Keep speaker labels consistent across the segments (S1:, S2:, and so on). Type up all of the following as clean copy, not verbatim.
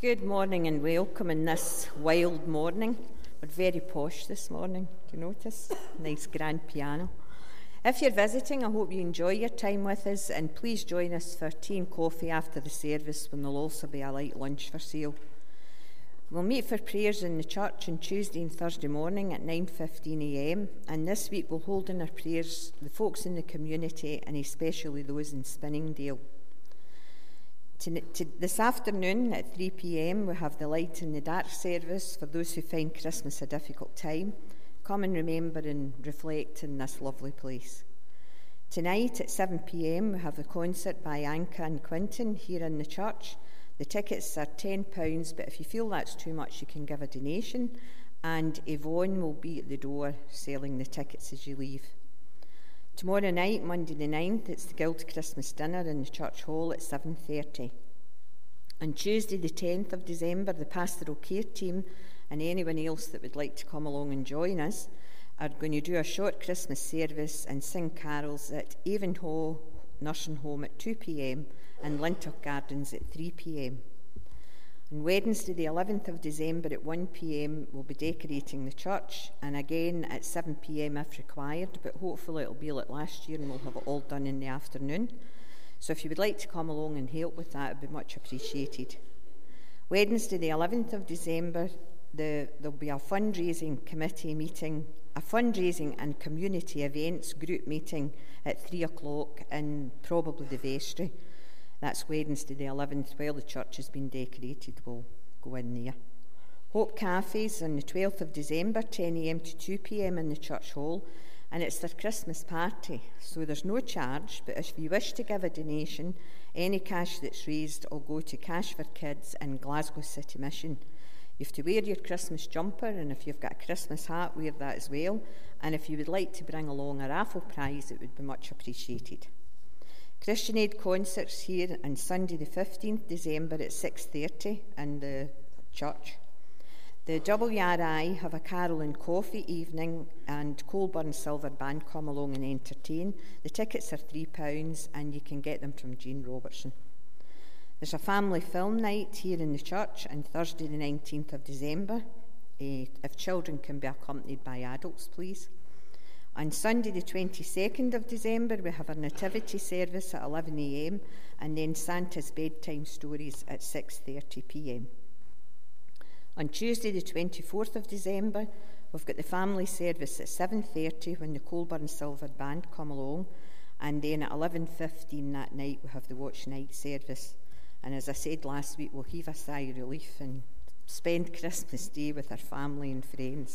S1: Good morning and welcome in this wild morning. We're very posh this morning, do you notice? Nice grand piano. If you're visiting, I hope you enjoy your time with us, and please join us for tea and coffee after the service, when there'll also be a light lunch for sale. We'll meet for prayers in the church on Tuesday and Thursday morning at 9:15am, and this week we'll hold in our prayers the folks in the community, and especially those in Spinningdale. This afternoon at 3pm we have the Light in the Dark service for those who find Christmas a difficult time. Come and remember and reflect in this lovely place. Tonight at 7pm we have a concert by Anka and Quinton here in the church. The tickets are £10, but if you feel that's too much you can give a donation, and Yvonne will be at the door selling the tickets as you leave. Tomorrow night, Monday the 9th, it's the Guild Christmas dinner in the church hall at 7:30. On Tuesday the 10th of December, the pastoral care team and anyone else that would like to come along and join us are going to do a short Christmas service and sing carols at Avonhaw Nursing Home at 2pm and Lintock Gardens at 3pm. On Wednesday the 11th of December at 1pm we'll be decorating the church, and again at 7pm if required, but hopefully it'll be like last year and we'll have it all done in the afternoon. So if you would like to come along and help with that, it would be much appreciated. Wednesday the 11th of December there'll be a fundraising committee meeting, a fundraising and community events group meeting at 3 o'clock in probably the vestry. That's Wednesday the 11th. While the church has been decorated, we'll go in there. Hope Cafes on the 12th of December, 10am to 2pm in the church hall, and it's their Christmas party, so there's no charge, but if you wish to give a donation, any cash that's raised will go to Cash for Kids and Glasgow City Mission. You have to wear your Christmas jumper, and if you've got a Christmas hat, wear that as well, and if you would like to bring along a raffle prize, it would be much appreciated. Christian Aid concerts here on Sunday the 15th December at 6:30 in the church. The WRI have a carol and coffee evening, and Colburn Silver Band come along and entertain. The tickets are £3 and you can get them from Jean Robertson. There's a family film night here in the church on Thursday the 19th of December. If children can be accompanied by adults, please. On Sunday the 22nd of December we have a nativity service at 11am, and then Santa's bedtime stories at 6:30pm. On Tuesday the 24th of December we've got the family service at 7:30 when the Colburn Silver Band come along, and then at 11:15 that night we have the watch night service. And as I said last week, we'll heave a sigh of relief and spend Christmas Day with our family and friends.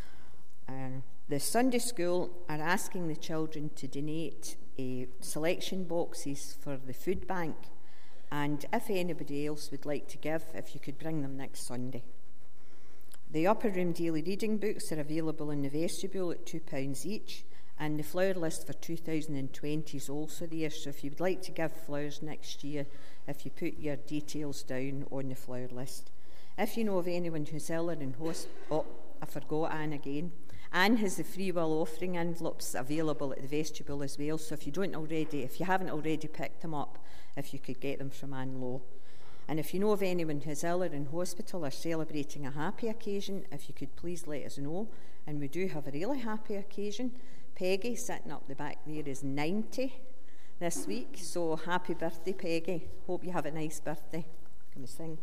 S1: The Sunday school are asking the children to donate selection boxes for the food bank, and if anybody else would like to give, if you could bring them next Sunday. The Upper Room daily reading books are available in the vestibule at £2 each, and the flower list for 2020 is also there, so if you would like to give flowers next year, if you put your details down on the flower list. If you know of anyone who's ill or in hospital, I forgot Anne again. Anne has the free will offering envelopes available at the vestibule as well, so if you haven't already picked them up, if you could get them from Anne Lowe. And if you know of anyone who's ill or in hospital or celebrating a happy occasion, if you could please let us know. And we do have a really happy occasion. Peggy, sitting up the back there, is 90 this week, so happy birthday, Peggy. Hope you have a nice birthday. Can we sing?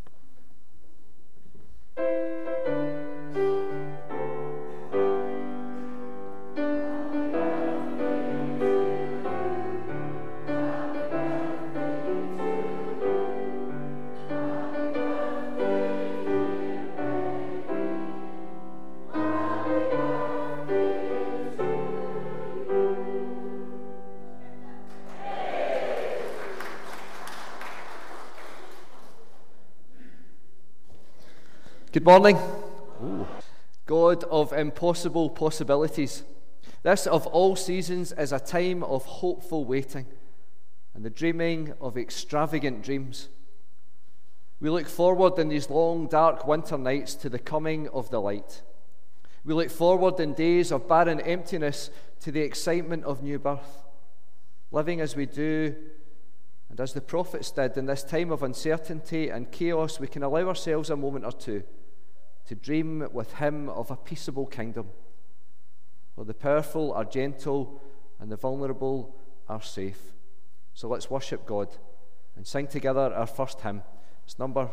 S2: Good morning. Ooh. God of impossible possibilities, this of all seasons is a time of hopeful waiting and the dreaming of extravagant dreams. We look forward in these long, dark winter nights to the coming of the light. We look forward in days of barren emptiness to the excitement of new birth. Living as we do And as the prophets did in this time of uncertainty and chaos, we can allow ourselves a moment or two to dream with him of a peaceable kingdom, where the powerful are gentle and the vulnerable are safe. So let's worship God and sing together our first hymn. It's number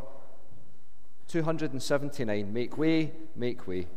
S2: 279, Make Way, Make Way.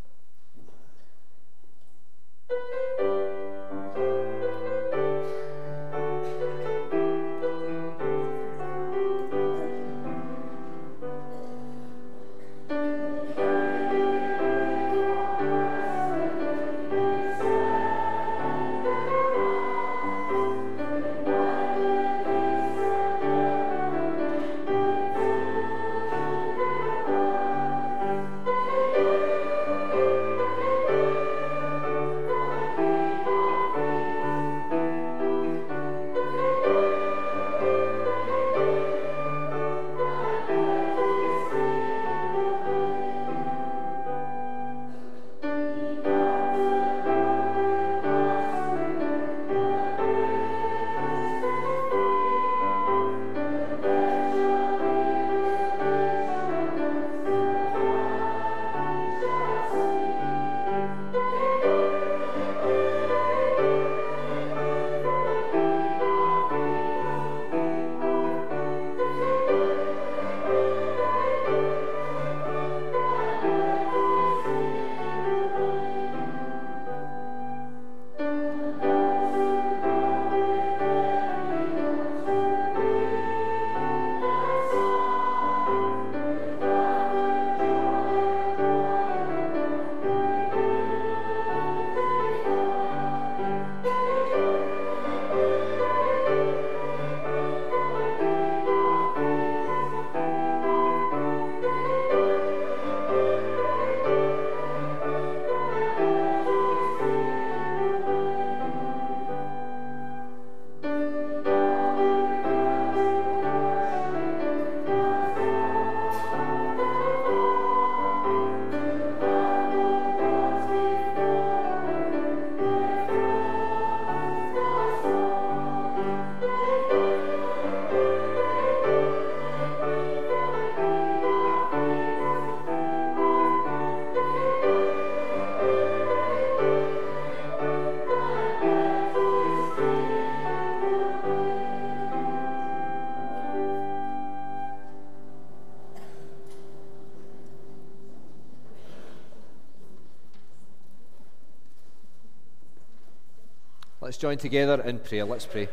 S2: Let's join together in prayer. Let's pray.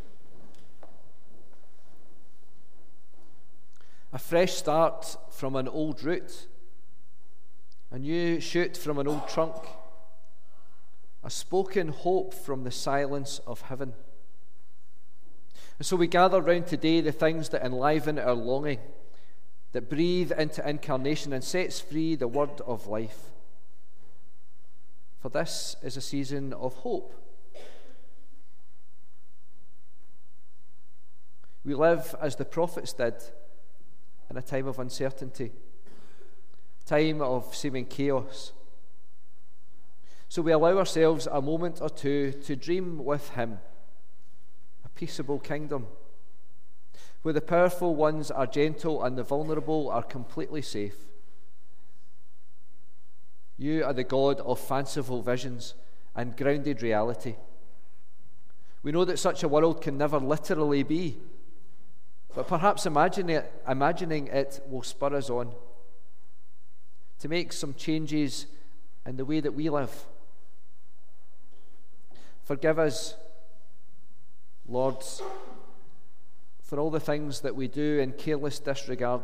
S2: A fresh start from an old root, a new shoot from an old trunk, a spoken hope from the silence of heaven. And so we gather round today the things that enliven our longing, that breathe into incarnation and sets free the word of life. For this is a season of hope. We live, as the prophets did, in a time of uncertainty, time of seeming chaos. So we allow ourselves a moment or two to dream with him, a peaceable kingdom, where the powerful ones are gentle and the vulnerable are completely safe. You are the God of fanciful visions and grounded reality. We know that such a world can never literally be, but perhaps imagining it will spur us on to make some changes in the way that we live. Forgive us, Lord, for all the things that we do in careless disregard.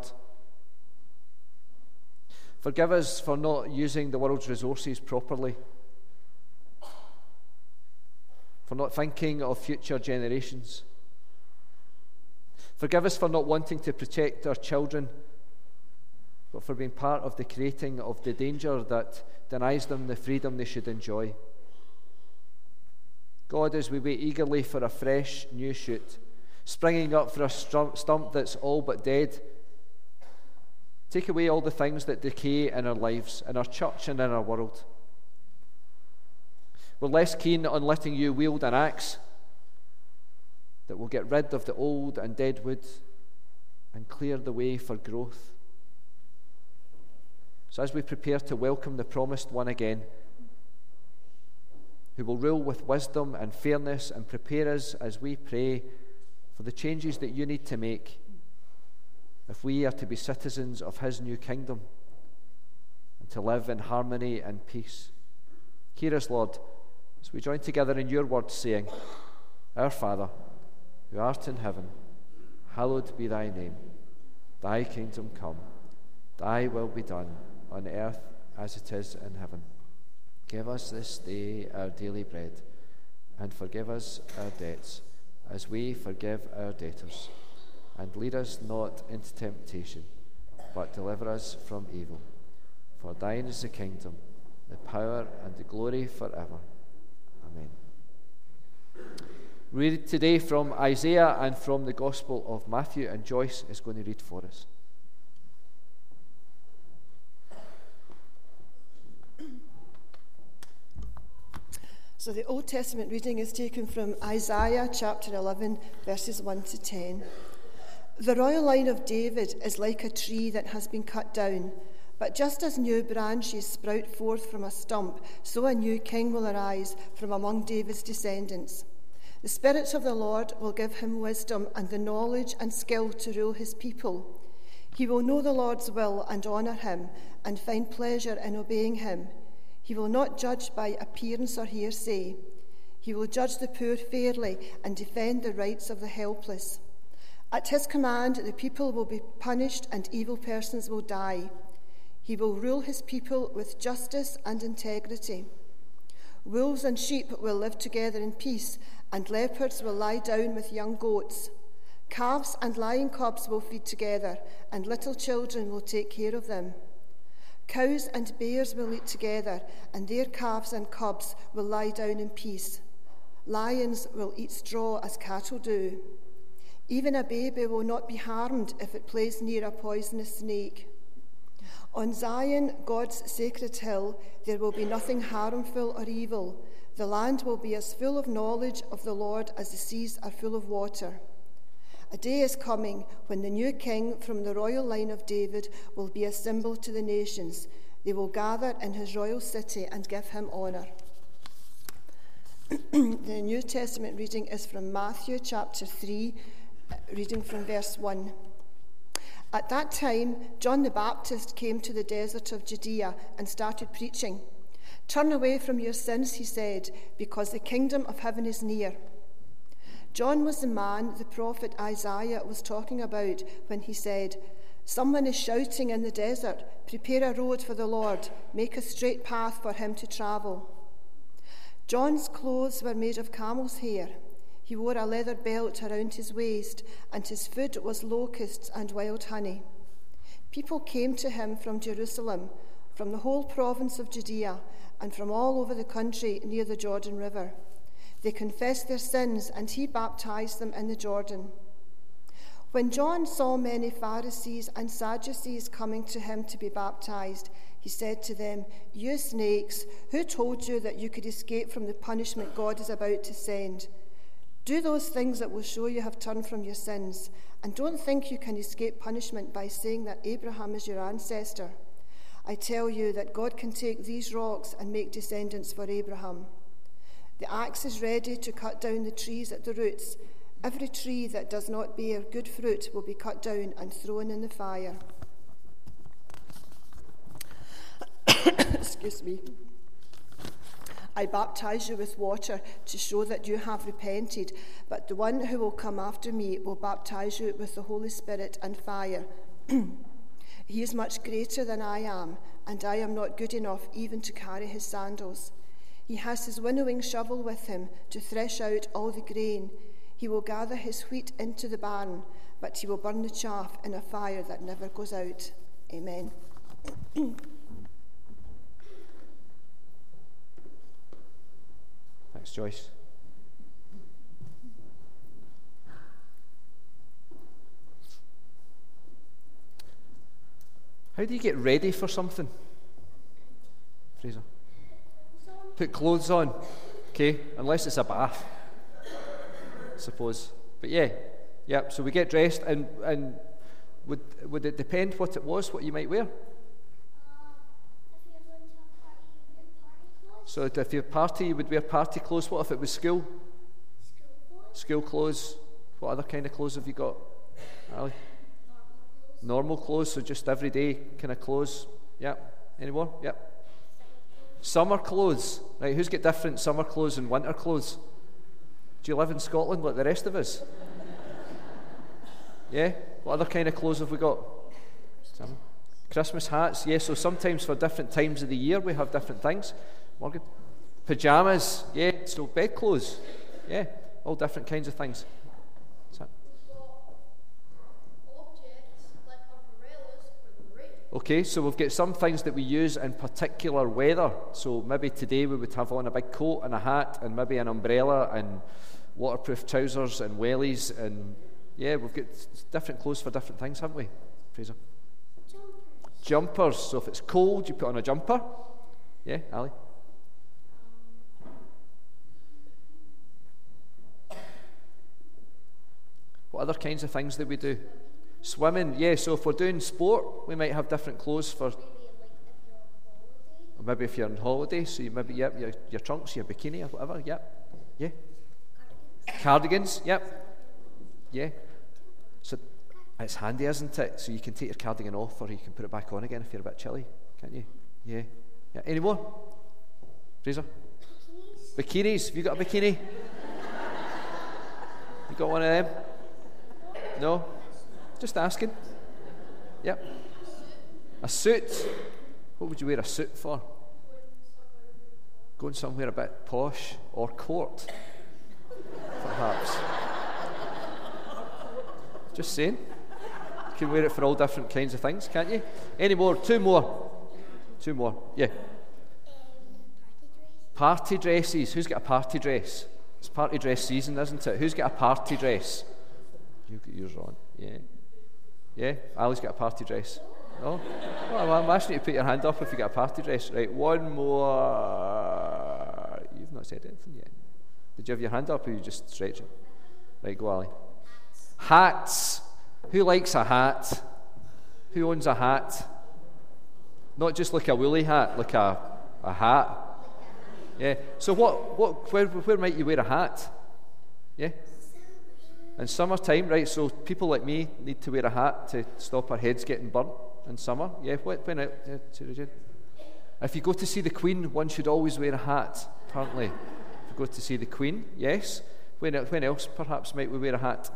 S2: Forgive us for not using the world's resources properly, for not thinking of future generations. Forgive us for not wanting to protect our children, but for being part of the creating of the danger that denies them the freedom they should enjoy. God, as we wait eagerly for a fresh new shoot, springing up for a stump that's all but dead, take away all the things that decay in our lives, in our church and in our world. We're less keen on letting you wield an axe that will get rid of the old and dead wood and clear the way for growth. So as we prepare to welcome the promised one again, who will rule with wisdom and fairness and prepare us as we pray for the changes that you need to make if we are to be citizens of his new kingdom and to live in harmony and peace. Hear us, Lord, as we join together in your word, saying, Our Father, who art in heaven, hallowed be thy name. Thy kingdom come, thy will be done on earth as it is in heaven. Give us this day our daily bread, and forgive us our debts, as we forgive our debtors. And lead us not into temptation, but deliver us from evil. For thine is the kingdom, the power, and the glory forever. Amen. We read today from Isaiah and from the Gospel of Matthew, and Joyce is going to read for us.
S3: So the Old Testament reading is taken from Isaiah chapter 11, verses 1 to 10. The royal line of David is like a tree that has been cut down, but just as new branches sprout forth from a stump, so a new king will arise from among David's descendants. The Spirit of the Lord will give him wisdom and the knowledge and skill to rule his people. He will know the Lord's will and honour him, and find pleasure in obeying him. He will not judge by appearance or hearsay. He will judge the poor fairly and defend the rights of the helpless. At his command, the people will be punished and evil persons will die. He will rule his people with justice and integrity. Wolves and sheep will live together in peace, and leopards will lie down with young goats. Calves and lion cubs will feed together, and little children will take care of them. Cows and bears will eat together, and their calves and cubs will lie down in peace. Lions will eat straw as cattle do. Even a baby will not be harmed if it plays near a poisonous snake. On Zion, God's sacred hill, there will be nothing harmful or evil. The land will be as full of knowledge of the Lord as the seas are full of water. A day is coming when the new king from the royal line of David will be a symbol to the nations. They will gather in his royal city and give him honour. The New Testament reading is from Matthew chapter 3, reading from verse 1. At that time, John the Baptist came to the desert of Judea and started preaching. Turn away from your sins, he said, because the kingdom of heaven is near. John was the man the prophet Isaiah was talking about when he said, Someone is shouting in the desert, prepare a road for the Lord, make a straight path for him to travel. John's clothes were made of camel's hair. He wore a leather belt around his waist, and his food was locusts and wild honey. People came to him from Jerusalem, from the whole province of Judea, and from all over the country near the Jordan River. They confessed their sins, and he baptized them in the Jordan. When John saw many Pharisees and Sadducees coming to him to be baptized, he said to them, You snakes, who told you that you could escape from the punishment God is about to send? Do those things that will show you have turned from your sins, and don't think you can escape punishment by saying that Abraham is your ancestor. I tell you that God can take these rocks and make descendants for Abraham. The axe is ready to cut down the trees at the roots. Every tree that does not bear good fruit will be cut down and thrown in the fire. Excuse me. I baptize you with water to show that you have repented, but the one who will come after me will baptize you with the Holy Spirit and fire. He is much greater than I am, and I am not good enough even to carry his sandals. He has his winnowing shovel with him to thresh out all the grain. He will gather his wheat into the barn, but he will burn the chaff in a fire that never goes out. Amen.
S2: Thanks, Joyce. How do you get ready for something, Fraser? Put clothes on, okay, unless it's a bath, I suppose. But yeah, so we get dressed, and would it depend what it was, what you might wear? So if you're party, you would wear party clothes. What if it was school? School clothes. What other kind of clothes have you got, Ali? Normal clothes, so just everyday kind of clothes. Any more? Summer clothes. Right, who's got different summer clothes and winter clothes? Do you live in Scotland like the rest of us? Yeah? What other kind of clothes have we got? Christmas hats. Yeah, so sometimes for different times of the year we have different things. Morgan? Pyjamas. Yeah, so bedclothes. Yeah, all different kinds of things. Okay, so we've got some things that we use in particular weather. So maybe today we would have on a big coat and a hat and maybe an umbrella and waterproof trousers and wellies, and yeah, we've got different clothes for different things, haven't we, Fraser? Jumpers. So if it's cold, you put on a jumper. Yeah, Ali? What other kinds of things do we do? Swimming, yeah, so if we're doing sport, we might have different clothes for... Or maybe if you're on holiday, so you maybe, your trunks, your bikini or whatever, yeah. Cardigans, yeah. So it's handy, isn't it? So you can take your cardigan off or you can put it back on again if you're a bit chilly, can't you? Yeah. Any more? Fraser? Bikinis. Have you got a bikini? You got one of them? No? Just asking. Yep. A suit. What would you wear a suit for? Going somewhere a bit posh or court, perhaps. Just saying. You can wear it for all different kinds of things, can't you? Any more? Two more. Yeah. Party dresses. Who's got a party dress? It's party dress season, isn't it? Who's got a party dress? You've got yours on. Yeah, Ali's got a party dress. No? Well, I'm asking you to put your hand up if you got a party dress. Right, one more. You've not said anything yet. Did you have your hand up or you just stretching? Right, go Ali. Hats. Who likes a hat? Who owns a hat? Not just like a woolly hat, like a hat. Yeah. So where might you wear a hat? Yeah? In summertime, right, so people like me need to wear a hat to stop our heads getting burnt in summer. Yeah, if you go to see the Queen, one should always wear a hat, apparently. If you go to see the Queen, yes. When else, perhaps, might we wear a hat?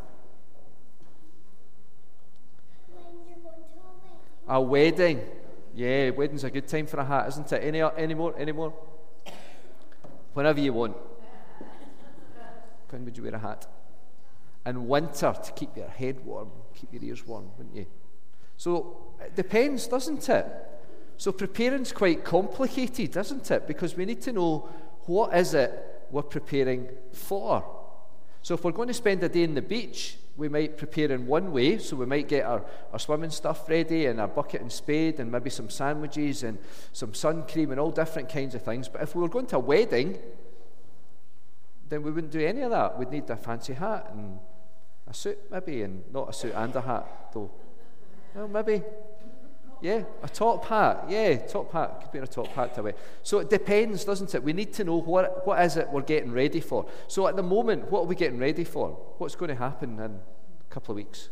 S4: When you're going to
S2: a wedding. Yeah, wedding's a good time for a hat, isn't it? Any more? Whenever you want. When would you wear a hat? In winter, to keep your head warm, keep your ears warm, wouldn't you? So it depends, doesn't it? So preparing's quite complicated, isn't it? Because we need to know what is it we're preparing for. So if we're going to spend a day in the beach, we might prepare in one way. So we might get our swimming stuff ready and our bucket and spade and maybe some sandwiches and some sun cream and all different kinds of things. But if we were going to a wedding, then we wouldn't do any of that. We'd need a fancy hat and a suit maybe, and not a suit and a hat though. Well, maybe. Yeah, a top hat. Yeah, top hat. Could be in a top hat to wear. So it depends, doesn't it? We need to know what is it we're getting ready for. So at the moment, what are we getting ready for? What's going to happen in a couple of weeks?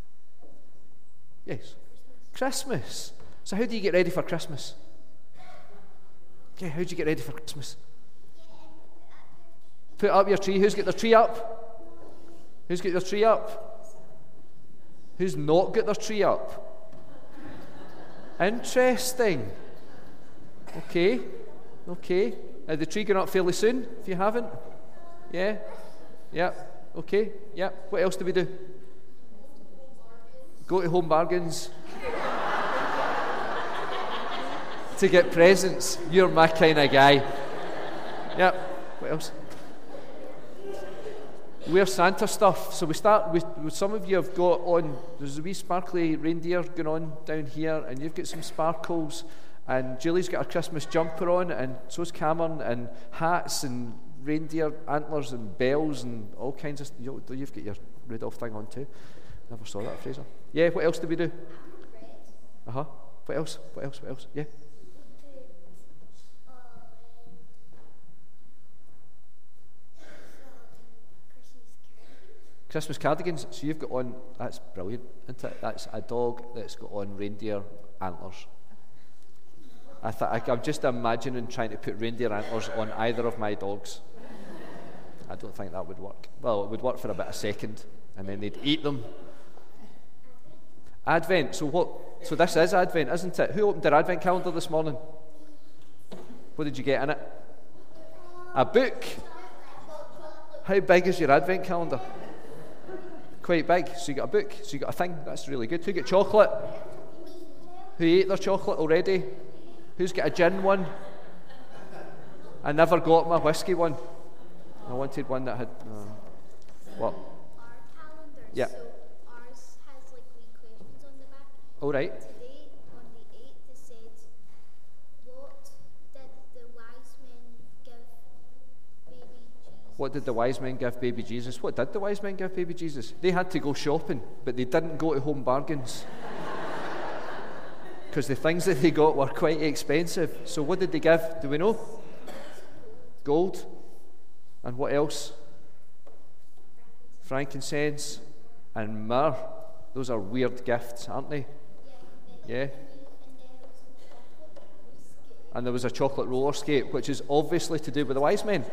S2: Yes. Christmas. So how do you get ready for Christmas? Yeah, how do you get ready for Christmas? Put up your tree. Who's got their tree up? Who's got their tree up? Who's not got their tree up? Interesting. Okay. The tree going up fairly soon, if you haven't? Yeah? Okay. What else do we do? Go to Home Bargains to get presents. You're my kind of guy. What else? Wear Santa stuff. So we start with some of you have got on, there's a wee sparkly reindeer going on down here, and you've got some sparkles, and Julie's got a Christmas jumper on, and so's Cameron, and hats and reindeer antlers and bells and all kinds of. You've got your Rudolph thing on too. Never saw that, Fraser. Yeah, what else did we do? Uh-huh. What else? What else? What else? Yeah. Christmas cardigans. So you've got on, that's brilliant, isn't it? That's a dog that's got on reindeer antlers. I'm just imagining trying to put reindeer antlers on either of my dogs. I don't think that would work. Well, it would work for about a second, and then they'd eat them. Advent. So what? So this is Advent, isn't it? Who opened their Advent calendar this morning? What did you get in it? A book. How big is your Advent calendar? Quite big. So you got a book. So you got a thing. That's really good. Who got chocolate? Who ate their chocolate already? Who's got a gin one? I never got my whiskey one. I wanted one that had what?
S4: Our calendar.
S2: Yeah.
S4: So ours has like wee questions on the back.
S2: All right.
S4: Today, on the 8th, it said, "What did the wise men give baby Jesus?"
S2: What did the wise men give baby Jesus? What did the wise men give baby Jesus? They had to go shopping, but they didn't go to Home Bargains. Because the things that they got were quite expensive. So what did they give? Do we know? Gold. And what else? Frankincense and myrrh. Those are weird gifts, aren't they? Yeah. And there was a chocolate roller skate, which is obviously to do with the wise men.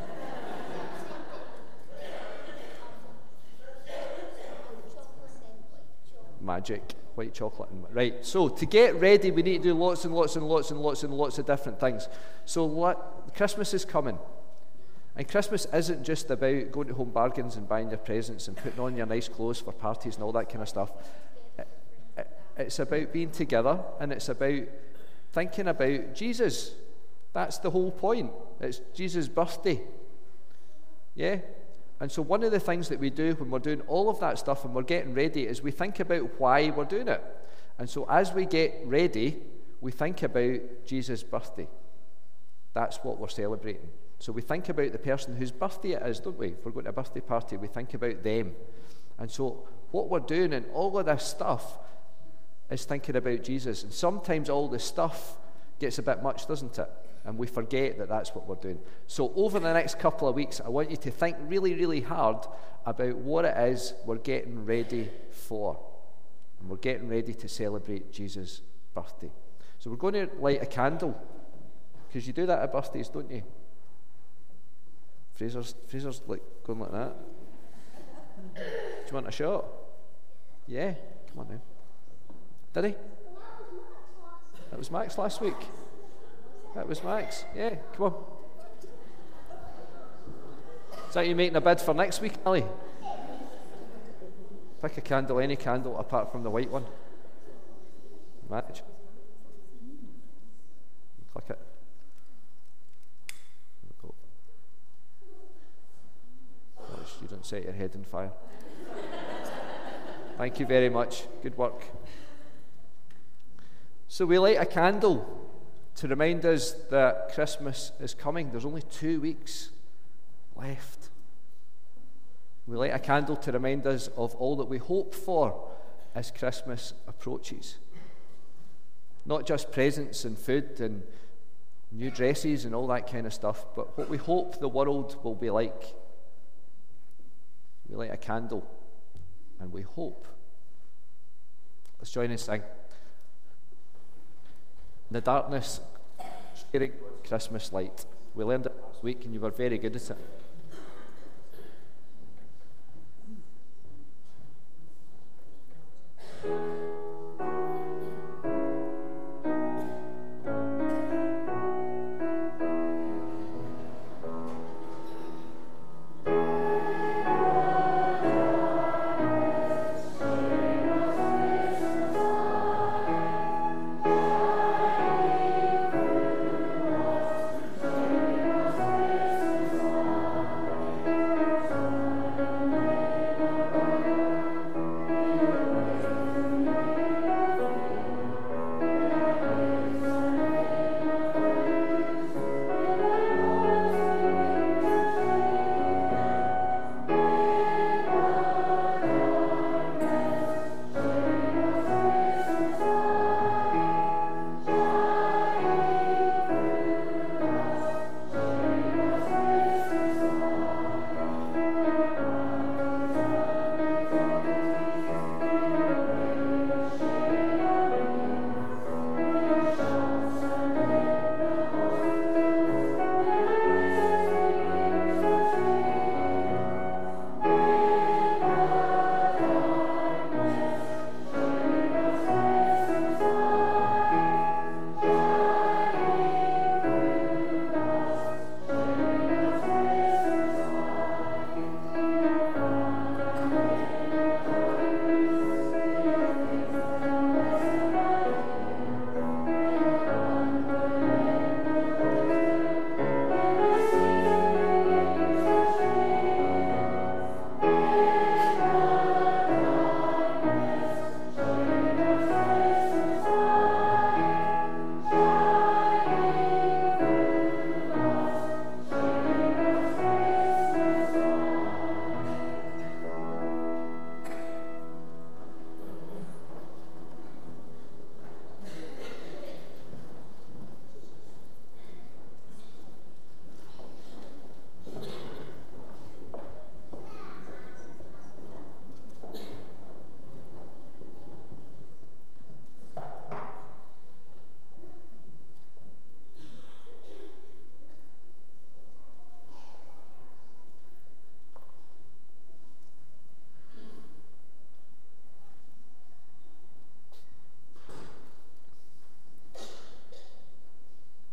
S2: Magic, white chocolate. Right, so to get ready, we need to do lots and lots and lots and lots and lots of different things. So Christmas is coming. And Christmas isn't just about going to Home Bargains and buying your presents and putting on your nice clothes for parties and all that kind of stuff. It's about being together, and it's about thinking about Jesus. That's the whole point. It's Jesus' birthday. Yeah? And so one of the things that we do when we're doing all of that stuff and we're getting ready is we think about why we're doing it. And so as we get ready, we think about Jesus' birthday. That's what we're celebrating. So we think about the person whose birthday it is, don't we? If we're going to a birthday party, we think about them. And so what we're doing in all of this stuff is thinking about Jesus. And sometimes all the stuff gets a bit much, doesn't it? And we forget that that's what we're doing. So over the next couple of weeks, I want you to think really, really hard about what it is we're getting ready for. And we're getting ready to celebrate Jesus' birthday. So we're going to light a candle, because you do that at birthdays, don't you? Fraser's like going like that. Do you want a shot? Yeah, come on now. Did he? That was Max last week. That was Max. Yeah, come on. Is that you making a bid for next week, Ali? Pick a candle, any candle apart from the white one. Match. Click it. You don't set your head on fire. Thank you very much. Good work. So we light a candle to remind us that Christmas is coming. There's only 2 weeks left. We light a candle to remind us of all that we hope for as Christmas approaches. Not just presents and food and new dresses and all that kind of stuff, but what we hope the world will be like. We light a candle and we hope. Let's join and sing. In the darkness, sharing Christmas light. We learned it last week and you were very good at it.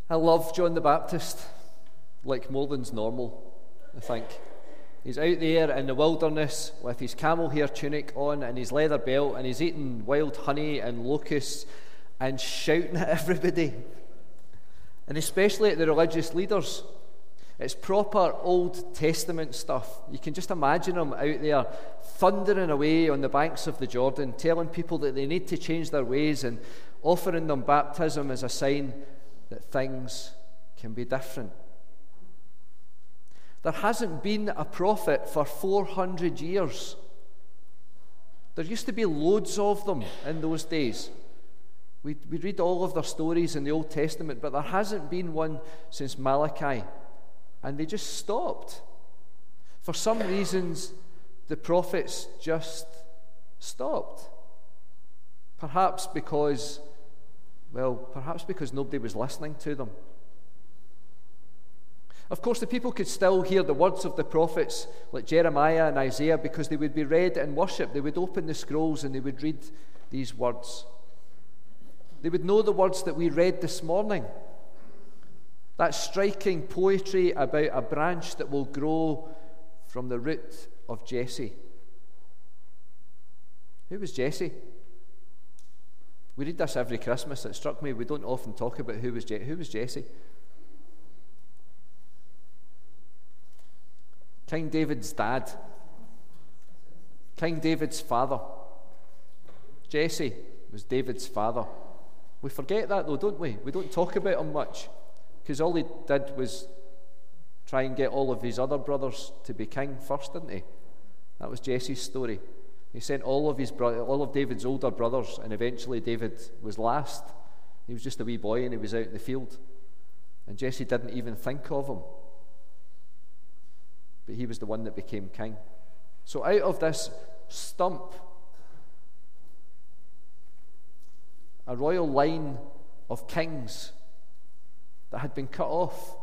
S2: I love John the Baptist, like more than's normal, I think. He's out there in the wilderness with his camel hair tunic on and his leather belt, and he's eating wild honey and locusts and shouting at everybody, and especially at the religious leaders. It's proper Old Testament stuff. You can just imagine him out there thundering away on the banks of the Jordan, telling people that they need to change their ways and offering them baptism as a sign that things can be different. There hasn't been a prophet for 400 years. There used to be loads of them in those days. We read all of their stories in the Old Testament, but there hasn't been one since Malachi. And they just stopped. For some reasons, the prophets just stopped. Perhaps because nobody was listening to them. Of course, the people could still hear the words of the prophets like Jeremiah and Isaiah because they would be read in worship. They would open the scrolls and they would read these words. They would know the words that we read this morning. That striking poetry about a branch that will grow from the root of Jesse. Who was Jesse? We read this every Christmas. It struck me we don't often talk about who was Jesse. King David's dad. King David's father. Jesse was David's father. We forget that though, don't we? We don't talk about him much. Because all he did was try and get all of his other brothers to be king first, didn't he? That was Jesse's story. He sent all of David's older brothers, and eventually David was last. He was just a wee boy and he was out in the field. And Jesse didn't even think of him. But he was the one that became king. So out of this stump, a royal line of kings that had been cut off.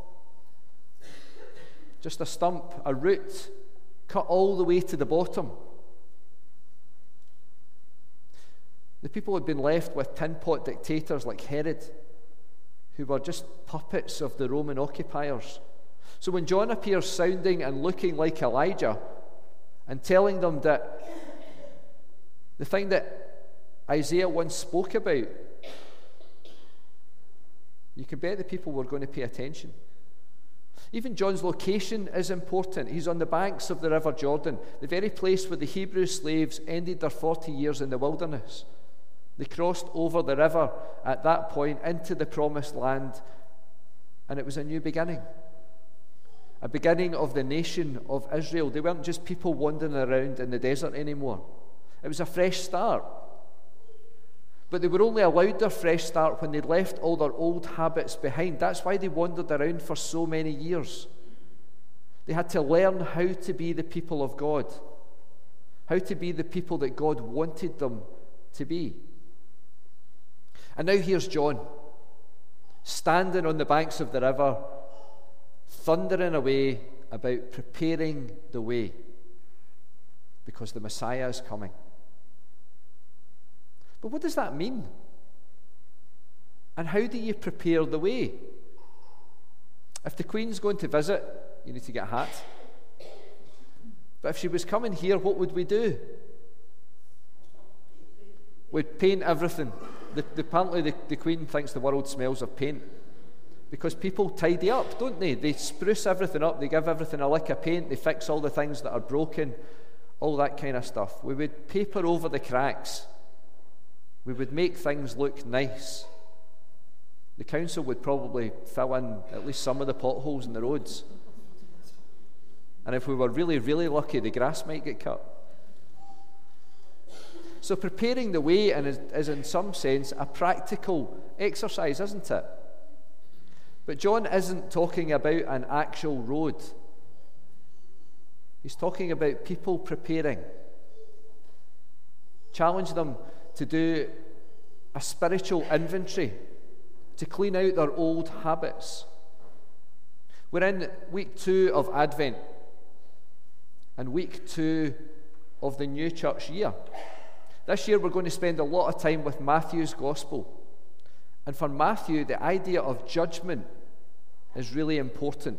S2: Just a stump, a root, cut all the way to the bottom. The people had been left with tin pot dictators like Herod, who were just puppets of the Roman occupiers. So when John appears sounding and looking like Elijah and telling them that the thing that Isaiah once spoke about, you can bet the people were going to pay attention. Even John's location is important. He's on the banks of the River Jordan, the very place where the Hebrew slaves ended their 40 years in the wilderness. They crossed over the river at that point into the promised land, and it was a new beginning. A beginning of the nation of Israel. They weren't just people wandering around in the desert anymore. It was a fresh start. But they were only allowed their fresh start when they left all their old habits behind. That's why they wandered around for so many years. They had to learn how to be the people of God, how to be the people that God wanted them to be. And now here's John, standing on the banks of the river, thundering away about preparing the way, because the Messiah is coming. But what does that mean? And how do you prepare the way? If the Queen's going to visit, you need to get a hat. But if she was coming here, what would we do? We'd paint everything. Apparently the Queen thinks the world smells of paint. Because people tidy up, don't they? They spruce everything up, they give everything a lick of paint, they fix all the things that are broken, all that kind of stuff. We would paper over the cracks. We would make things look nice. The council would probably fill in at least some of the potholes in the roads. And if we were really, really lucky, the grass might get cut. So preparing the way is in some sense a practical exercise, isn't it? But John isn't talking about an actual road. He's talking about people preparing. Challenge them to do a spiritual inventory, to clean out their old habits. We're in week 2 of Advent and week 2 of the new church year. This year we're going to spend a lot of time with Matthew's Gospel. And for Matthew, the idea of judgment is really important.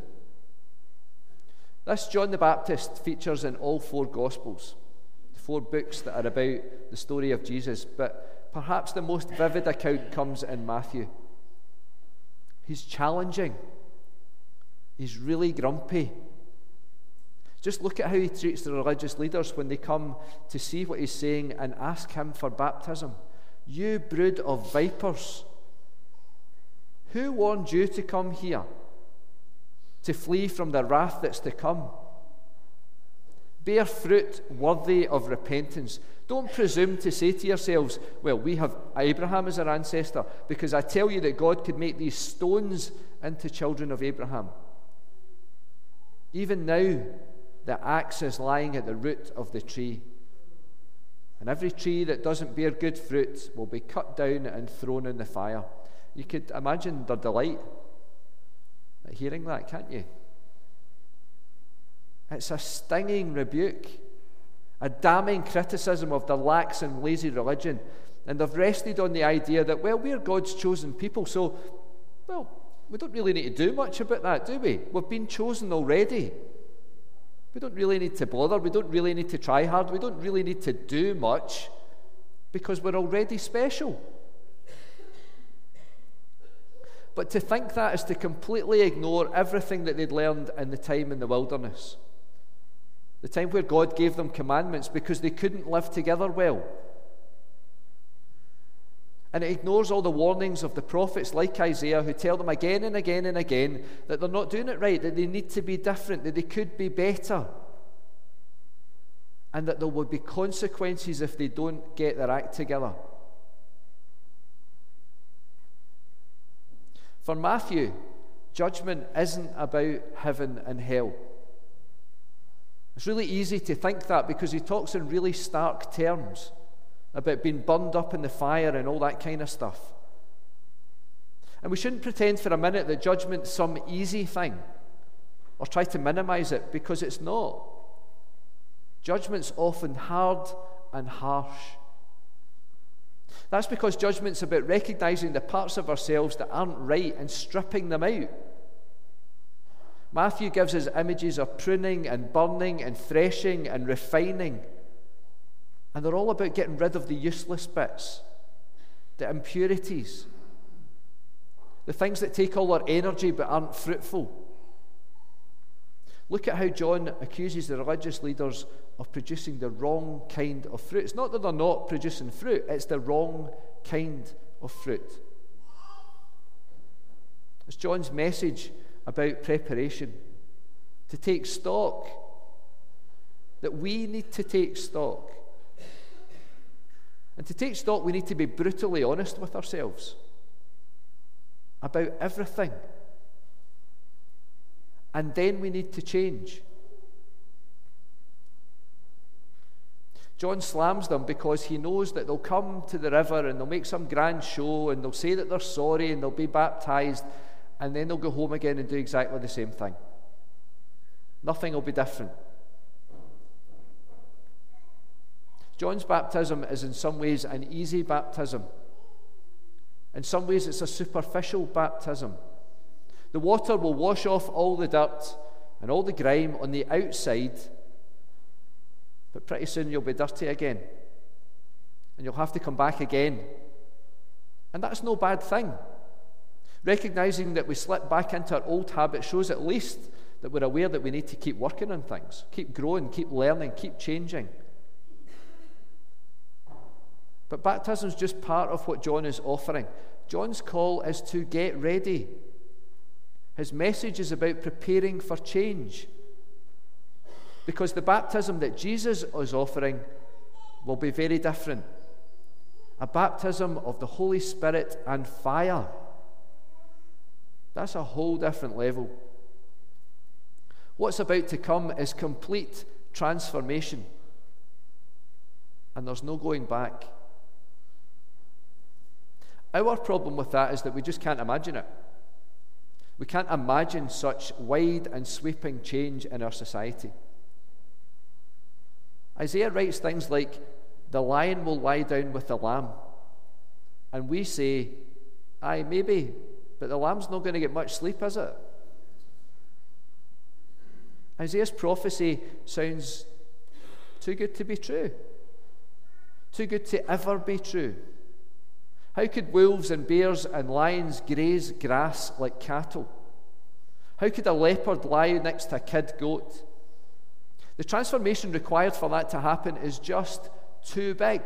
S2: This John the Baptist features in all 4 Gospels, the 4 books that are about the story of Jesus, but perhaps the most vivid account comes in Matthew. He's challenging. He's really grumpy. Just look at how he treats the religious leaders when they come to see what he's saying and ask him for baptism. You brood of vipers, who warned you to come here, to flee from the wrath that's to come? Bear fruit worthy of repentance. Don't presume to say to yourselves, well, we have Abraham as our ancestor, because I tell you that God could make these stones into children of Abraham. Even now, the axe is lying at the root of the tree, and every tree that doesn't bear good fruit will be cut down and thrown in the fire. You could imagine their delight at hearing that, can't you? It's a stinging rebuke, a damning criticism of their lax and lazy religion. And they've rested on the idea that, well, we're God's chosen people, so, well, we don't really need to do much about that, do we? We've been chosen already. We don't really need to bother. We don't really need to try hard. We don't really need to do much because we're already special. But to think that is to completely ignore everything that they'd learned in the time in the wilderness. The time where God gave them commandments because they couldn't live together well. And it ignores all the warnings of the prophets like Isaiah, who tell them again and again and again that they're not doing it right, that they need to be different, that they could be better, and that there will be consequences if they don't get their act together. For Matthew, judgment isn't about heaven and hell. It's really easy to think that because he talks in really stark terms about being burned up in the fire and all that kind of stuff. And we shouldn't pretend for a minute that judgment's some easy thing or try to minimize it, because it's not. Judgment's often hard and harsh. That's because judgment's about recognizing the parts of ourselves that aren't right and stripping them out. Matthew gives us images of pruning and burning and threshing and refining. And they're all about getting rid of the useless bits, the impurities, the things that take all our energy but aren't fruitful. Look at how John accuses the religious leaders of producing the wrong kind of fruit. It's not that they're not producing fruit, it's the wrong kind of fruit. It's John's message about preparation, to take stock, that we need to take stock. And to take stock, we need to be brutally honest with ourselves about everything. And then we need to change. John slams them because he knows that they'll come to the river and they'll make some grand show and they'll say that they're sorry and they'll be baptized, and then they'll go home again and do exactly the same thing. Nothing will be different. John's baptism is in some ways an easy baptism. In some ways it's a superficial baptism. The water will wash off all the dirt and all the grime on the outside, but pretty soon you'll be dirty again. And you'll have to come back again. And that's no bad thing. Recognizing that we slip back into our old habits shows at least that we're aware that we need to keep working on things, keep growing, keep learning, keep changing. But baptism is just part of what John is offering. John's call is to get ready. His message is about preparing for change. Because the baptism that Jesus is offering will be very different. A baptism of the Holy Spirit and fire. That's a whole different level. What's about to come is complete transformation. And there's no going back. Our problem with that is that we just can't imagine it. We can't imagine such wide and sweeping change in our society. Isaiah writes things like, the lion will lie down with the lamb. And we say, Aye, maybe, but the lamb's not going to get much sleep, is it? Isaiah's prophecy sounds too good to be true. Too good to ever be true. How could wolves and bears and lions graze grass like cattle? How could a leopard lie next to a kid goat? The transformation required for that to happen is just too big.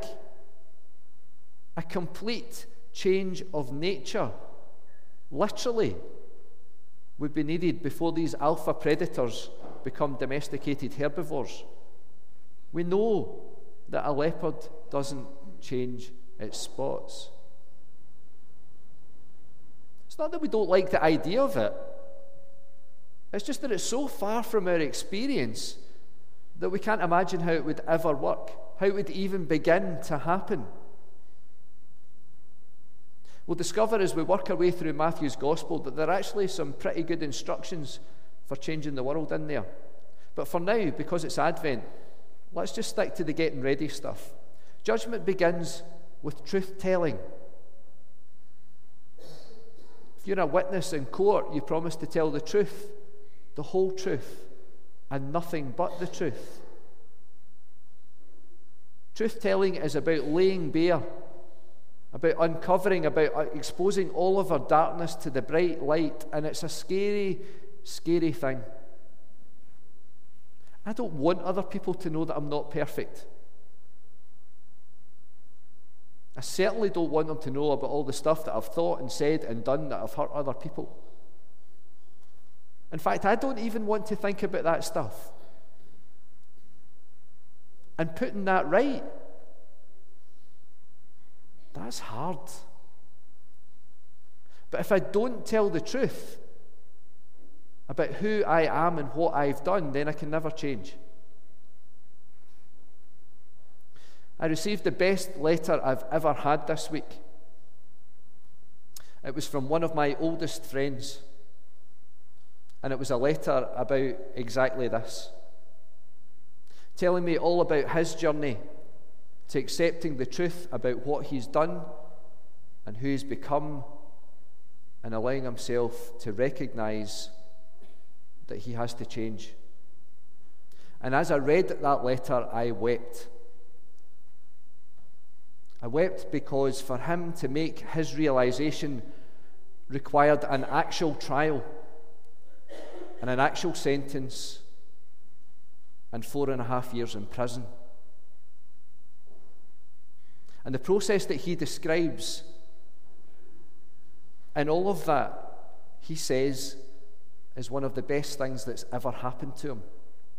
S2: A complete change of nature, literally, would be needed before these alpha predators become domesticated herbivores. We know that a leopard doesn't change its spots. It's not that we don't like the idea of it. It's just that it's so far from our experience that we can't imagine how it would ever work, how it would even begin to happen. We'll discover as we work our way through Matthew's Gospel that there are actually some pretty good instructions for changing the world in there. But for now, because it's Advent, let's just stick to the getting ready stuff. Judgment begins with truth-telling. If you're a witness in court, you promise to tell the truth, the whole truth, and nothing but the truth. Truth-telling is about laying bare, about uncovering, about exposing all of our darkness to the bright light, and it's a scary, scary thing. I don't want other people to know that I'm not perfect. I certainly don't want them to know about all the stuff that I've thought and said and done that have hurt other people. In fact, I don't even want to think about that stuff. And putting that right, that's hard. But if I don't tell the truth about who I am and what I've done, then I can never change. I received the best letter I've ever had this week. It was from one of my oldest friends. And it was a letter about exactly this. Telling me all about his journey to accepting the truth about what he's done and who he's become, and allowing himself to recognize that he has to change. And as I read that letter, I wept. I wept because for him to make his realization required an actual trial and an actual sentence and 4.5 years in prison. And the process that he describes in all of that, he says, is one of the best things that's ever happened to him.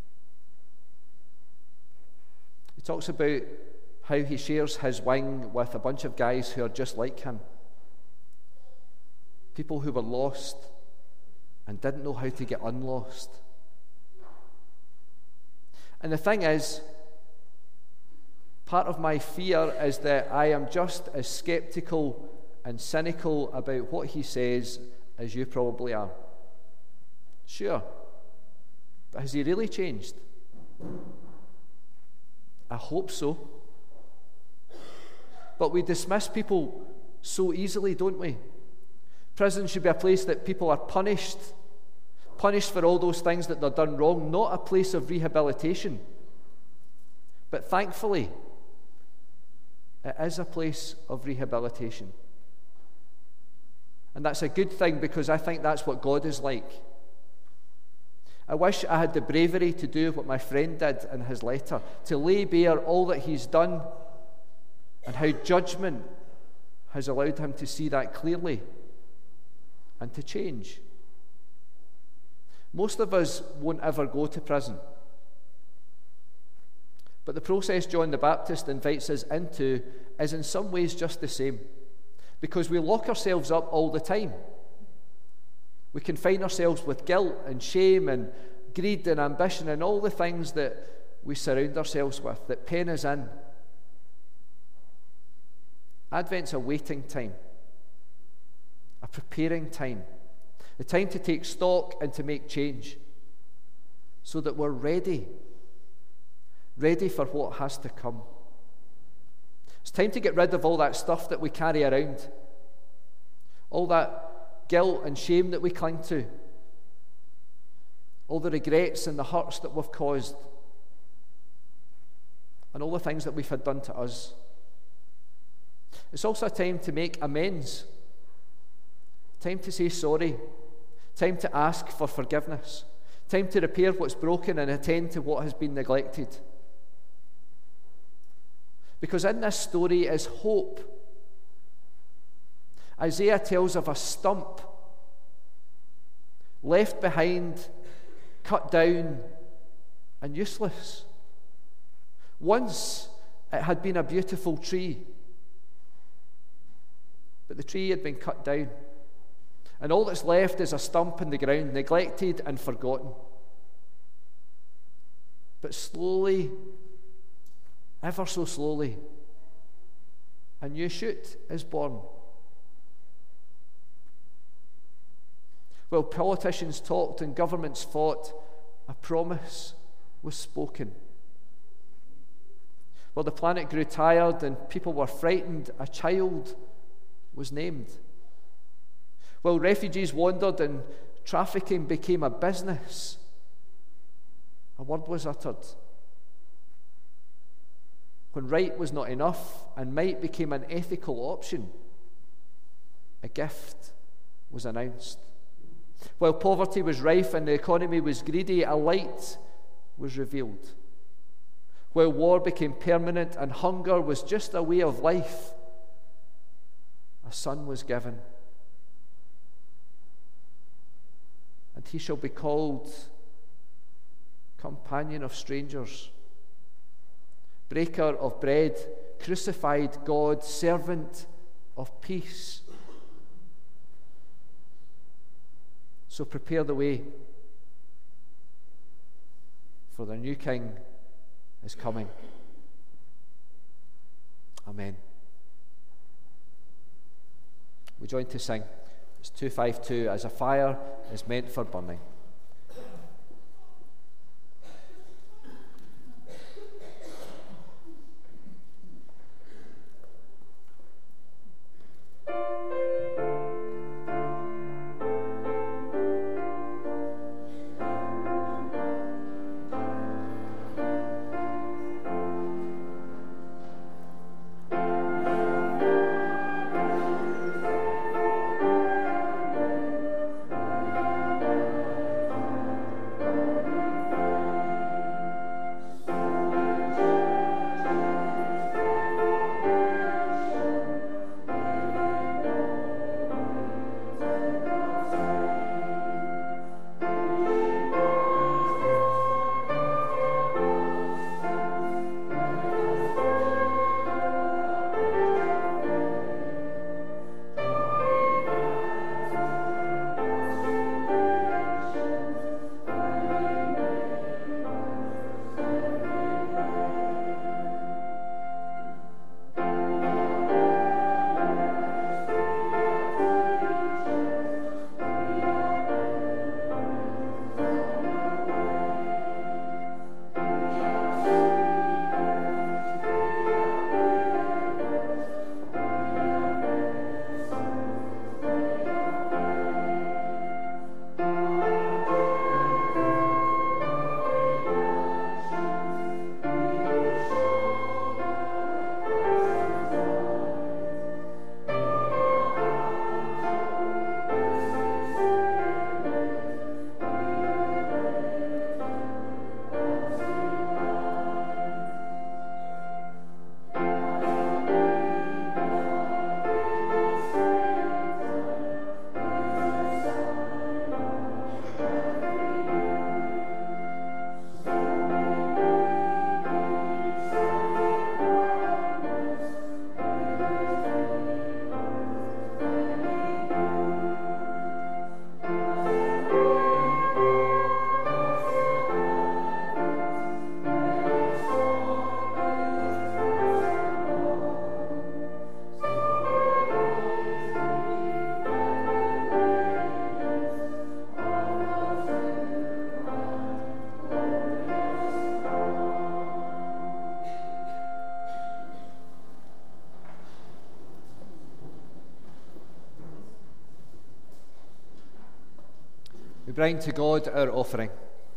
S2: He talks about how he shares his wing with a bunch of guys who are just like him. People who were lost and didn't know how to get unlost. And the thing is, part of my fear is that I am just as skeptical and cynical about what he says as you probably are. Sure, but has he really changed? I hope so. But we dismiss people so easily, don't we? Prison should be a place that people are punished for all those things that they've done wrong, not a place of rehabilitation. But thankfully, it is a place of rehabilitation. And that's a good thing, because I think that's what God is like. I wish I had the bravery to do what my friend did in his letter, to lay bare all that he's done and how judgment has allowed him to see that clearly and to change. Most of us won't ever go to prison. But the process John the Baptist invites us into is in some ways just the same, because we lock ourselves up all the time. We confine ourselves with guilt and shame and greed and ambition and all the things that we surround ourselves with, that pen us in. Advent's a waiting time, a preparing time, the time to take stock and to make change, so that we're ready for what has to come. It's time to get rid of all that stuff that we carry around, all that guilt and shame that we cling to, all the regrets and the hurts that we've caused, and all the things that we've had done to us. It's also a time to make amends, time to say sorry, time to ask for forgiveness, time to repair what's broken and attend to what has been neglected. Because in this story is hope. Isaiah tells of a stump left behind, cut down, and useless. Once it had been a beautiful tree, but the tree had been cut down, and all that's left is a stump in the ground, neglected and forgotten. But slowly, ever so slowly, a new shoot is born. While politicians talked and governments fought, a promise was spoken. While the planet grew tired and people were frightened, a child was named. While refugees wandered and trafficking became a business, a word was uttered. When right was not enough and might became an ethical option, a gift was announced. While poverty was rife and the economy was greedy, a light was revealed. While war became permanent and hunger was just a way of life, a son was given. And he shall be called Companion of Strangers, Breaker of Bread, Crucified God, Servant of Peace. So prepare the way, for the new King is coming. Amen. We join to sing. It's 252, As a Fire is Meant for Burning. bring to God our offering.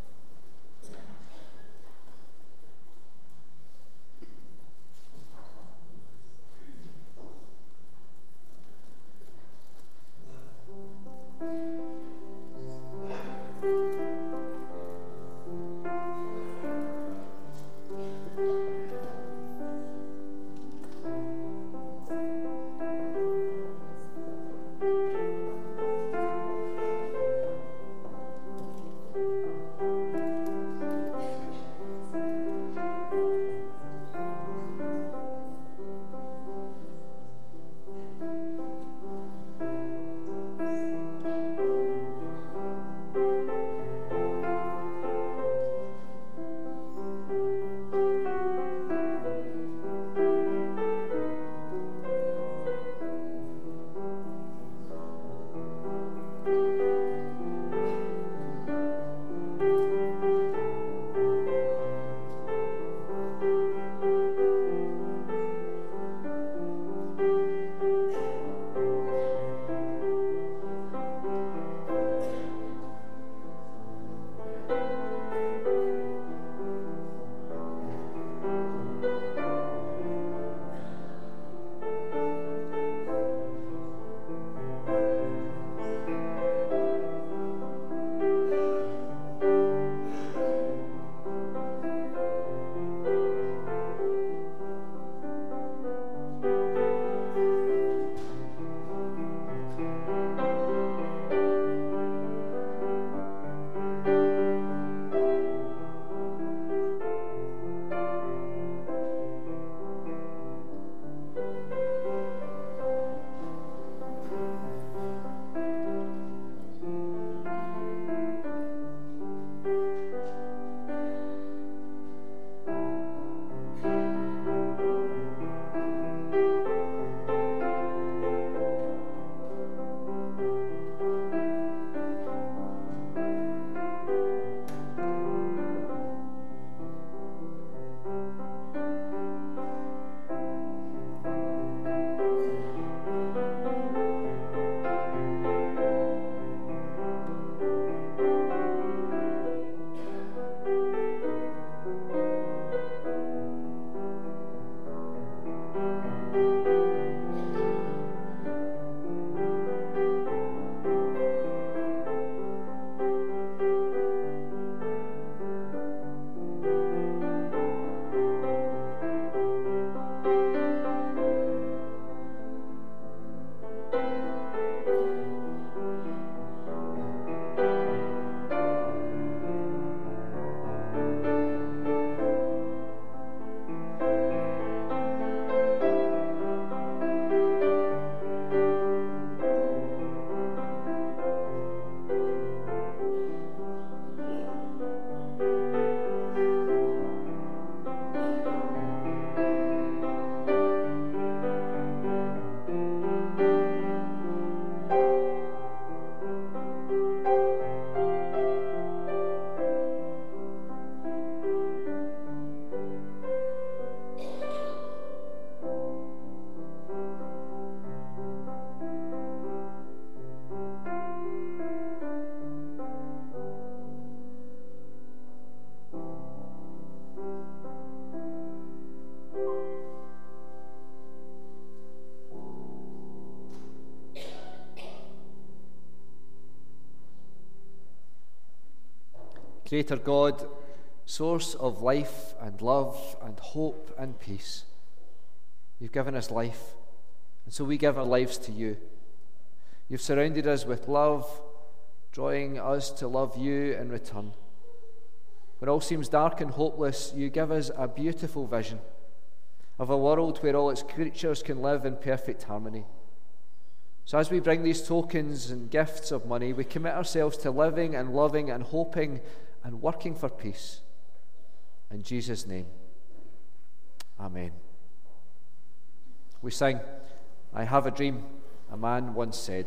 S2: Creator God, source of life and love and hope and peace, you've given us life, and so we give our lives to you. You've surrounded us with love, drawing us to love you in return. When all seems dark and hopeless, you give us a beautiful vision of a world where all its creatures can live in perfect harmony. So as we bring these tokens and gifts of money, we commit ourselves to living and loving and hoping and working for peace. In Jesus' name, amen. We sing, I have a dream, a man once said.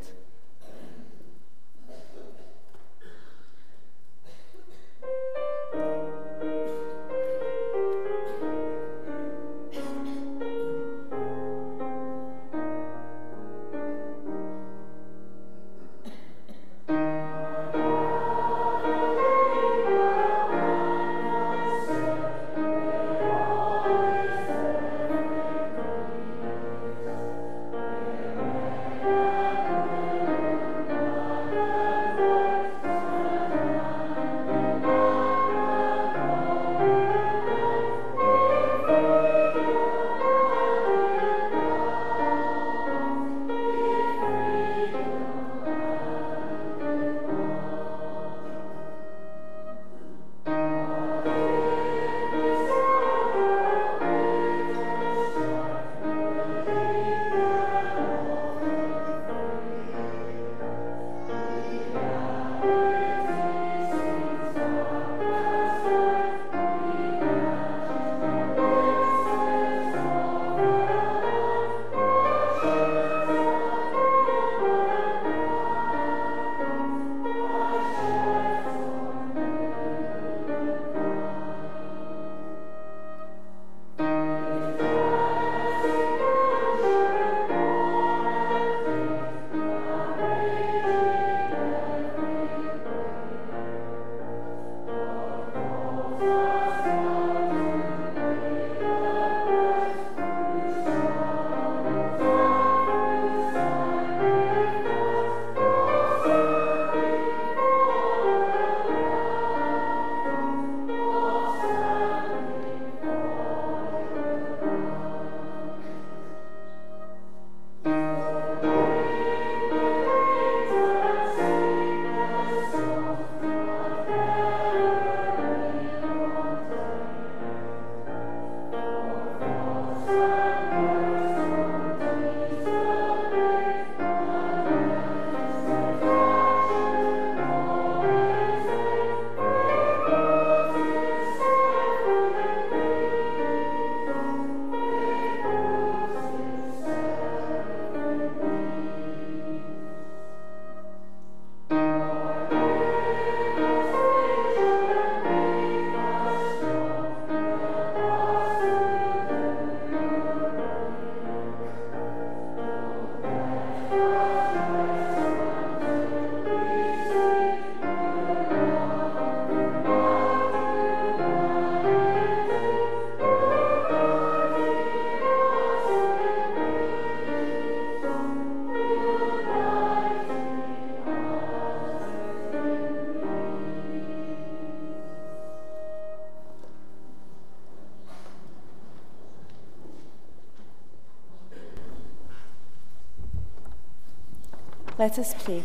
S5: Let us pray.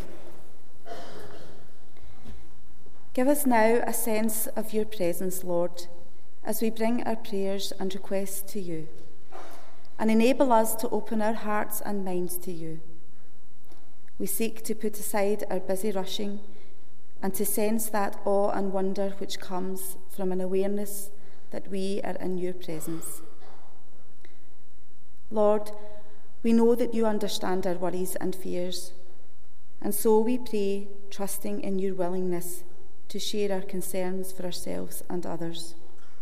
S5: Give us now a sense of your presence, Lord, as we bring our prayers and requests to you, and enable us to open our hearts and minds to you. We seek to put aside our busy rushing and to sense that awe and wonder which comes from an awareness that we are in your presence. Lord, we know that you understand our worries and fears, and so we pray, trusting in your willingness to share our concerns for ourselves and others.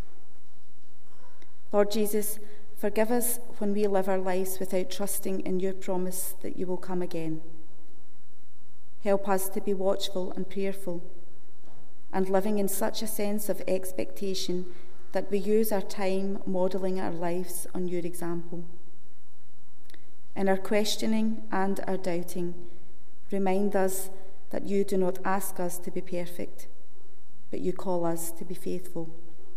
S5: Lord Jesus, forgive us when we live our lives without trusting in your promise that you will come again. Help us to be watchful and prayerful, and living in such a sense of expectation that we use our time modelling our lives on your example. In our questioning and our doubting, remind us that you do not ask us to be perfect, but you call us to be faithful.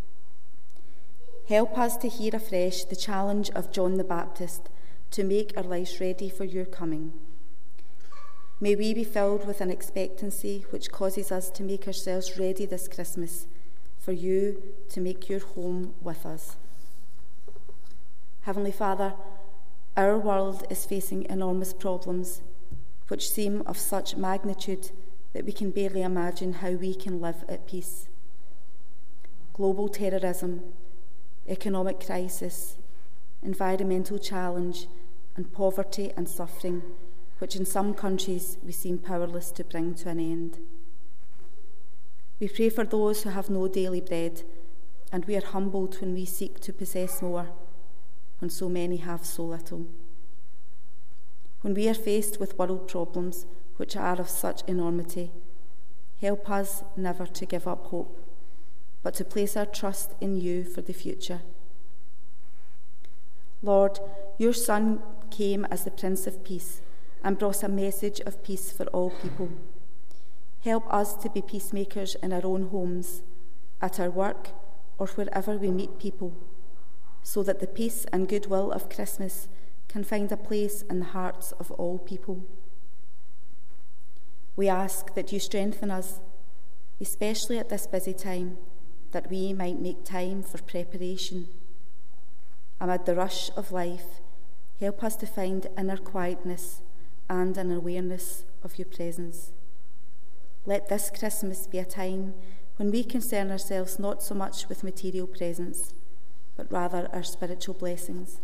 S5: Help us to hear afresh the challenge of John the Baptist to make our lives ready for your coming. May we be filled with an expectancy which causes us to make ourselves ready this Christmas for you to make your home with us. Heavenly Father, our world is facing enormous problems which seem of such magnitude that we can barely imagine how we can live at peace. Global terrorism, economic crisis, environmental challenge, and poverty and suffering, which in some countries we seem powerless to bring to an end. We pray for those who have no daily bread, and we are humbled when we seek to possess more, when so many have so little. When we are faced with world problems which are of such enormity, help us never to give up hope, but to place our trust in you for the future. Lord, your Son came as the Prince of Peace and brought a message of peace for all people. Help us to be peacemakers in our own homes, at our work, or wherever we meet people, so that the peace and goodwill of Christmas can find a place in the hearts of all people. We ask that you strengthen us, especially at this busy time, that we might make time for preparation. Amid the rush of life, help us to find inner quietness and an awareness of your presence. Let this Christmas be a time when we concern ourselves not so much with material presents, but rather our spiritual blessings.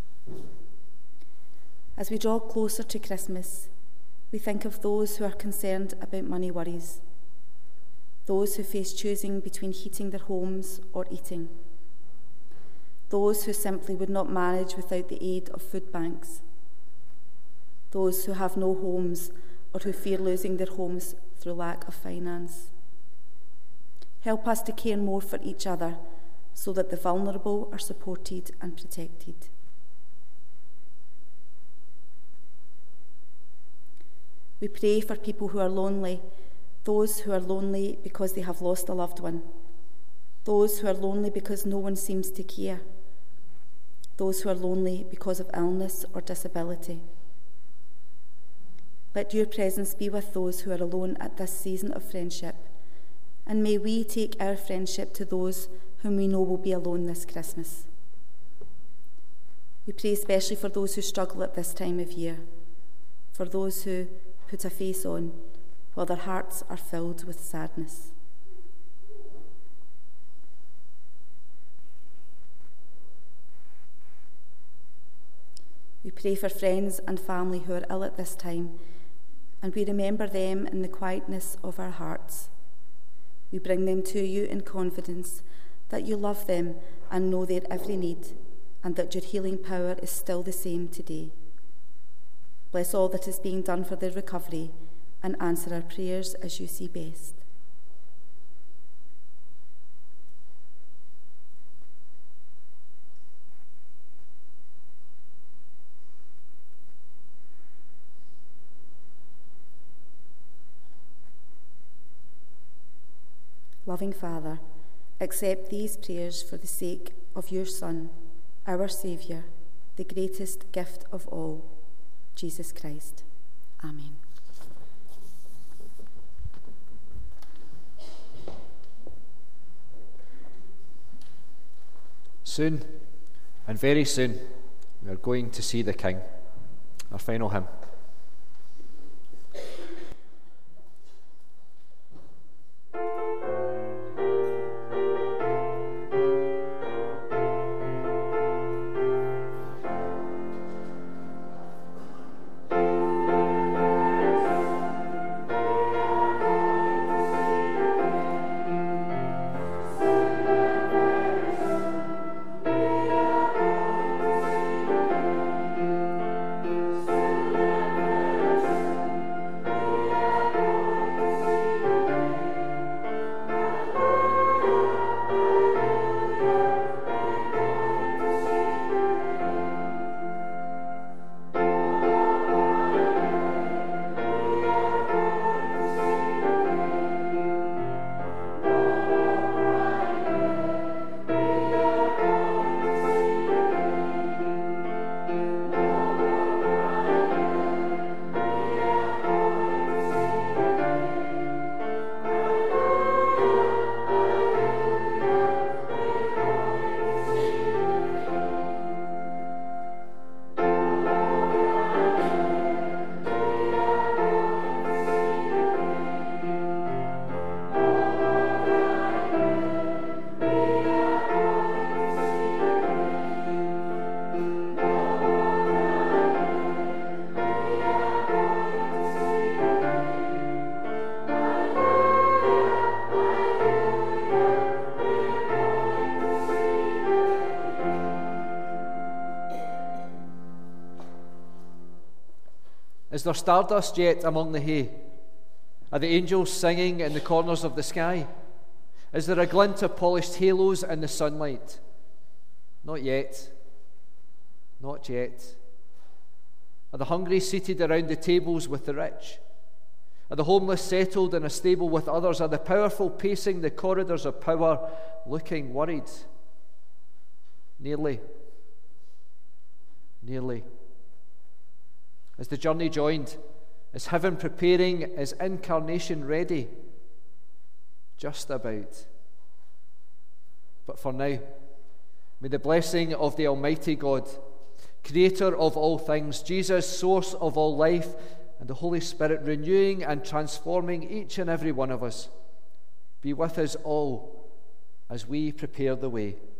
S5: As we draw closer to Christmas, we think of those who are concerned about money worries, those who face choosing between heating their homes or eating, those who simply would not manage without the aid of food banks, those who have no homes or who fear losing their homes through lack of finance. Help us to care more for each other so that the vulnerable are supported and protected. We pray for people who are lonely, those who are lonely because they have lost a loved one, those who are lonely because no one seems to care, those who are lonely because of illness or disability. Let your presence be with those who are alone at this season of friendship, and may we take our friendship to those whom we know will be alone this Christmas. We pray especially for those who struggle at this time of year, for those who put a face on while their hearts are filled with sadness. We pray for friends and family who are ill at this time, and we remember them in the quietness of our hearts. We bring them to you in confidence that you love them and know their every need, and that your healing power is still the same today. Bless all that is being done for their recovery, and answer our prayers as you see best. Loving Father, accept these prayers for the sake of your Son, our Saviour, the greatest gift of all, Jesus Christ. Amen.
S2: Soon, and very soon, we are going to see the King. Our final hymn. Is there stardust yet among the hay? Are the angels singing in the corners of the sky? Is there a glint of polished halos in the sunlight? Not yet. Not yet. Are the hungry seated around the tables with the rich? Are the homeless settled in a stable with others? Are the powerful pacing the corridors of power, looking worried? Nearly. Nearly. Is the journey joined? Is heaven preparing? Is incarnation ready? Just about. But for now, may the blessing of the Almighty God, Creator of all things, Jesus, source of all life, and the Holy Spirit renewing and transforming each and every one of us, be with us all as we prepare the way